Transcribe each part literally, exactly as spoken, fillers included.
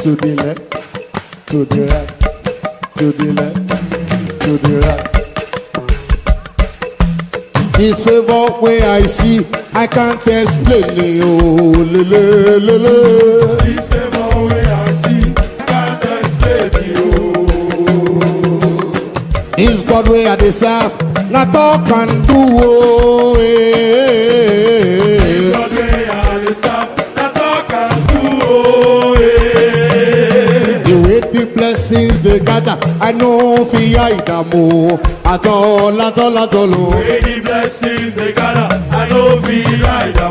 to the left, to the right, to the left, to the right. This favor where I see, I can't explain it. Oh, le, le, le, le. This favor where I see, I can't explain it. Oh. This God where I deserve, not talk and do. Oh, eh. This God where I deserve, not talk and do. Oh, eh. The way the blessings they gather, I know fear either more. At all, at all, at all. Oh. Where the blessings they gather, I know be either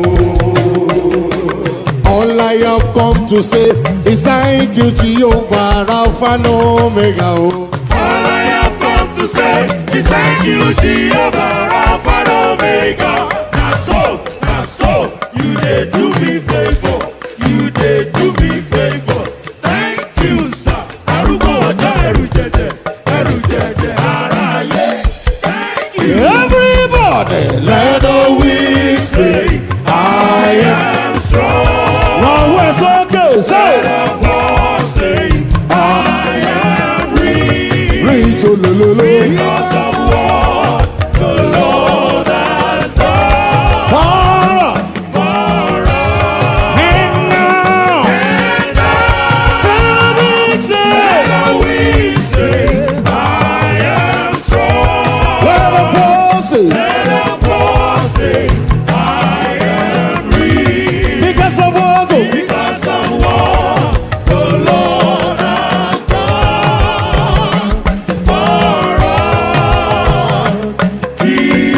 more. All I have come to say is thank you, Jehovah, Alpha and Omega. Oh. All I have come to say is thank you, Jehovah, Alpha and Omega. Now so, now so, you did do me favor, you did do me favor. Thank you, sir. Arugo waja eru jeje, eru jeje araye. Thank you. Everybody, let the weak say, I am strong. no it's okay, say, Let the poor say, I am rich. reach, oh, lo, lo, lo. Because of what the Lord has done For us, for us. and now, And now let the weak say, we say, I am strong. let the poor say, Let the poor say, I am rich. because of what, oh, Because of what the Lord has done for us. Give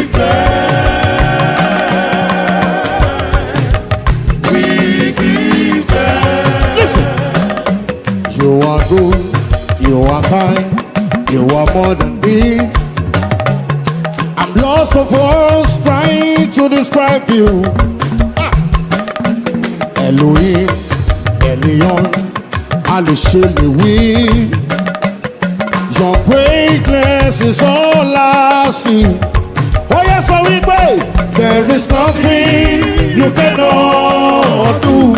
thanks. We give thanks. listen. You are good, you are kind, you are more than this. I'm lost of words trying to describe you. Ah. Elohim, Elion, Alishelewi. Your greatness is all I see. Oh yes, I will pray. There is nothing you cannot do.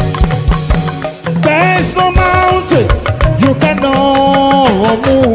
There's no mountain you cannot move.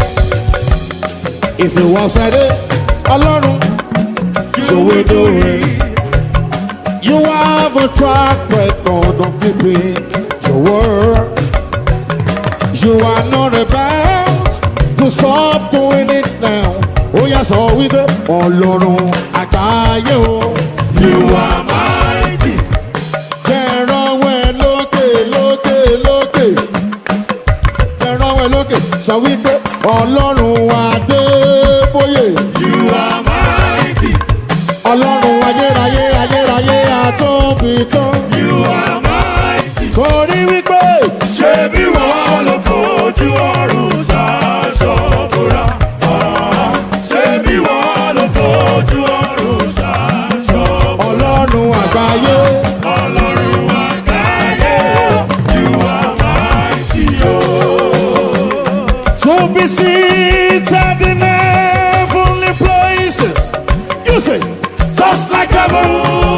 If you have said it, alone, you will do it. You have a track record of keeping your word. You are not about to stop doing it now. Oh yes, all with it. Ọlọ́run àgbáyé o. You are mighty. Jẹ̀rọ̀wẹ̀ lókè lókè lókè. Jẹ̀rọ̀wẹ̀ lókè. Sọ wípé Ọlọ́run Adébóyè. You are mighty. Ọlọ́run ayérayé ayérayé àtóbi tán. You are mighty. Torí wípé Ṣé bí wọ́n ló fojú ọ̀run ṣaṣọ bora? Ah, ṣé bí wọ́n ló fojú ọ̀run ṣaṣọ bora? Ọlọ́run àgbáyé. Ọlọ́run àgbáyé, you are mighty, oh. To be seated in heavenly places. You say, just like heaven,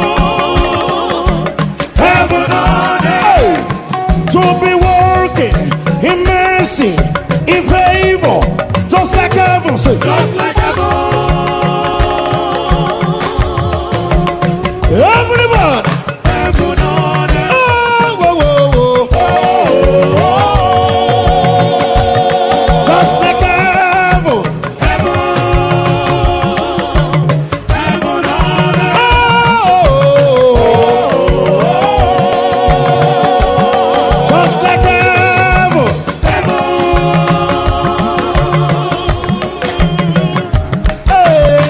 Heaven on earth, to be working in mercy, in favor, just like heaven. Say, just like heaven. everybody. Heaven on earth, Oh, whoa, whoa, whoa. oh, oh, Just like heaven. heaven, heaven on earth, Oh, just like heaven. heaven. Hey.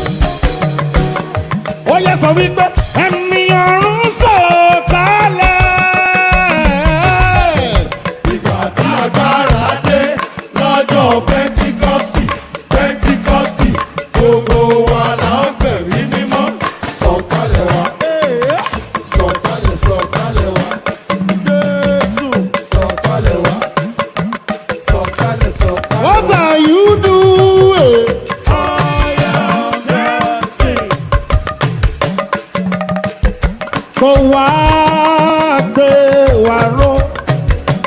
Oh yes, I will go. Ẹ̀mí ọ̀run sọ̀kalẹ̀. Ìgbà tí agbára dé lọ́jọ́ Pẹ́ntíkọ́sítì, Pẹ́ntíkọ́sítì, gbogbo wa là ń gbẹ̀rí mímọ́. Sọ̀kalẹ̀ wá, sọ̀kalẹ̀ sọ̀kalẹ̀ wá. Jésù sọ̀kalẹ̀ wá, sọ̀kalẹ̀ sọ̀kalẹ̀ wá. What are you doing? I am dancing. Kò wá gbé wa ró.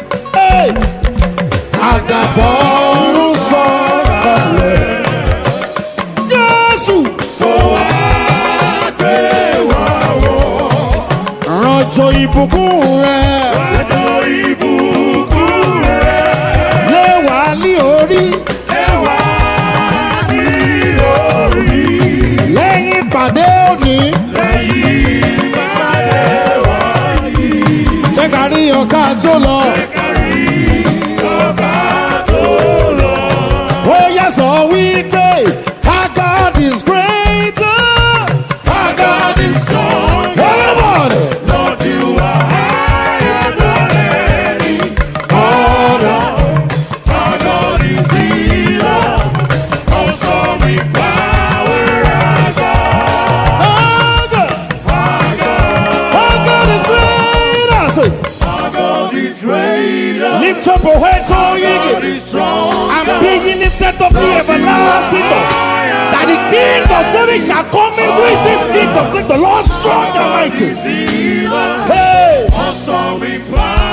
àdàbọ̀rún sọ̀kalẹ̀. Jésù kó wá gbé wa wọ̀. rọ̀jò ìbùkún rẹ̀ Rọ̀jò ìbùkún rẹ̀ lé wà ní orí. lé wa ní orí. Lẹ́yìn ìpàdé òní, Lẹ́yìn ìpàdé wa yìí, jẹ́ ká rí ọ̀ká tó lọ. kárí ọba tó lọ. Ó yẹ sọ wípé our God is greater. Our God is strong. Everybody. Lord, you are higher than any other. Our God is healer. Awesome in power, our God. Our God, Our God. our God is greater. Say, Our God is greater. lift up your heads, all ye God gates, is strong. and be ye lifted up the everlasting doors. That the King of glory shall come in. Who is this King of glory? The Lord strong and mighty. Healer. Hey, Awesome in power.